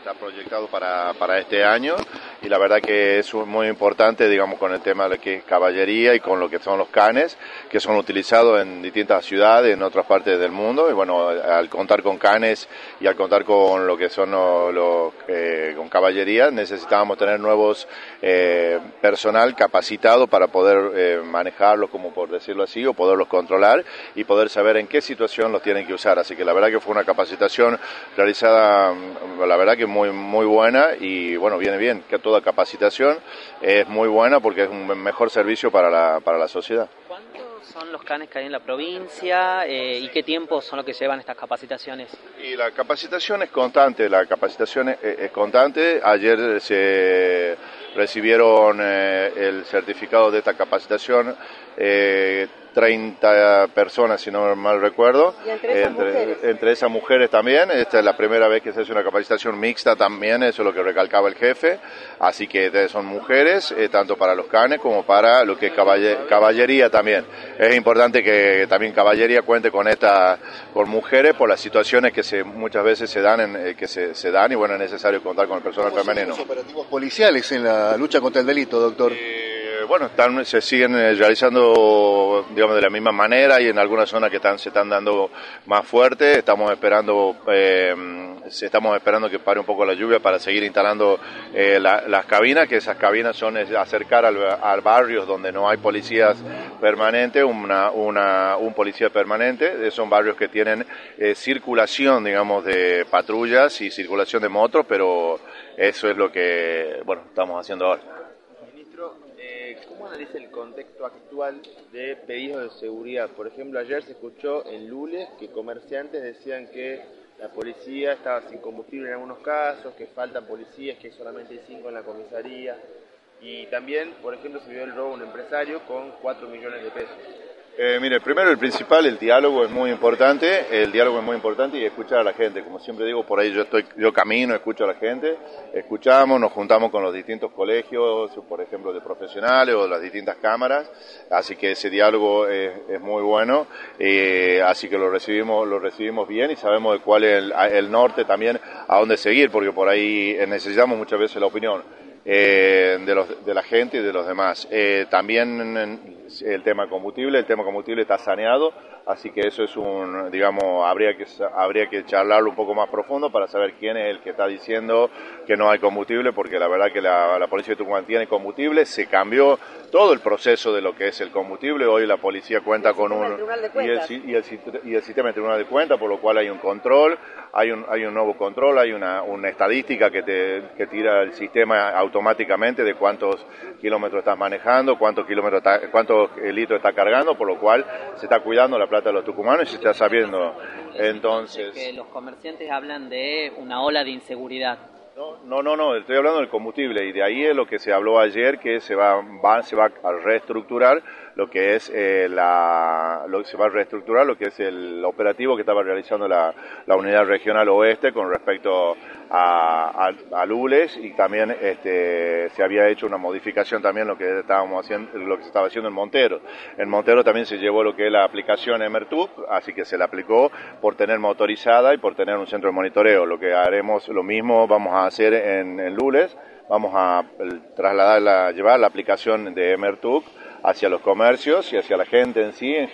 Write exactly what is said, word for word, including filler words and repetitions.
está proyectado para, para este año y la verdad que es muy importante, digamos, con el tema de lo que es caballería y con lo que son los canes, que son utilizados en distintas ciudades, en otras partes del mundo, y bueno, al contar con canes y al contar con lo que son los, los eh, con caballería, necesitábamos tener nuevos eh, personal capacitado para poder eh, manejarlos, como por decirlo así, o poderlos controlar y poder saber en qué situación los tienen que usar. Así que la verdad que fue una capacitación realizada, la verdad que muy muy buena, y bueno, viene bien, que toda capacitación es muy buena porque es un mejor servicio para la, para la sociedad. ¿Cuántos son los canes que hay en la provincia eh, y qué tiempo son los que llevan estas capacitaciones? Y la capacitación es constante, la capacitación es, es constante. Ayer se recibieron eh, el certificado de esta capacitación eh, treinta personas, si no mal recuerdo, y entre esas, entre, entre esas mujeres también. Esta es la primera vez que se hace una capacitación mixta también, eso es lo que recalcaba el jefe, así que son mujeres, eh, tanto para los canes como para lo que es caballer, caballería también. Es importante que también caballería cuente con esta, con mujeres, por las situaciones que se, muchas veces se dan, en, eh, que se, se dan, y bueno, es necesario contar con el personal femenino. ¿Los operativos policiales en la lucha contra el delito, doctor? Eh, Bueno, están, se siguen realizando, digamos, de la misma manera, y en algunas zonas que están, se están dando más fuerte. Estamos esperando, eh, estamos esperando que pare un poco la lluvia para seguir instalando eh, la, las cabinas, que esas cabinas son es acercar al, al barrios donde no hay policías permanentes, una, una, un policía permanente. Son barrios que tienen eh, circulación, digamos, de patrullas y circulación de motos, pero eso es lo que, bueno, estamos haciendo ahora. ¿Cómo analiza el contexto actual de pedidos de seguridad? Por ejemplo, ayer se escuchó en Lules que comerciantes decían que la policía estaba sin combustible en algunos casos, que faltan policías, que solamente hay cinco en la comisaría. Y también, por ejemplo, se vio el robo a un empresario con cuatro millones de pesos. Eh, mire, primero el principal, el diálogo es muy importante, el diálogo es muy importante y escuchar a la gente. Como siempre digo, por ahí yo estoy, yo camino, escucho a la gente, escuchamos, nos juntamos con los distintos colegios, por ejemplo, de profesionales o las distintas cámaras, así que ese diálogo es, es muy bueno, eh, así que lo recibimos, lo recibimos bien y sabemos de cuál es el, el norte también, a dónde seguir, porque por ahí necesitamos muchas veces la opinión Eh, de, los, de la gente y de los demás. Eh, también el tema combustible, el tema combustible está saneado, así que eso es un, digamos, habría que habría que charlarlo un poco más profundo para saber quién es el que está diciendo que no hay combustible, porque la verdad que la, la policía de Tucumán tiene combustible, se cambió todo el proceso de lo que es el combustible. Hoy la policía cuenta con un y el, y, el, y el sistema de tribunal de cuentas, por lo cual hay un control, hay un hay un nuevo control, hay una, una estadística que te que tira el sistema automáticamente de cuántos kilómetros estás manejando, cuántos kilómetros está, cuántos litros está cargando, por lo cual se está cuidando la plata de los tucumanos y se está sabiendo. Entonces, que los comerciantes hablan de una ola de inseguridad. No, no, no, no, estoy hablando del combustible, y de ahí es lo que se habló ayer, que se va, va se va a reestructurar lo que es eh, la, lo que se va a reestructurar lo que es el operativo que estaba realizando la, la unidad regional oeste con respecto a, a, a Lules, y también este, se había hecho una modificación también lo que estábamos haciendo, lo que se estaba haciendo en Montero. En Montero también se llevó lo que es la aplicación Emertuc, así que se la aplicó por tener motorizada y por tener un centro de monitoreo. Lo que haremos, lo mismo vamos a hacer en, en Lules, vamos a trasladar, la, llevar la aplicación de Emertuc hacia los comercios y hacia la gente en sí.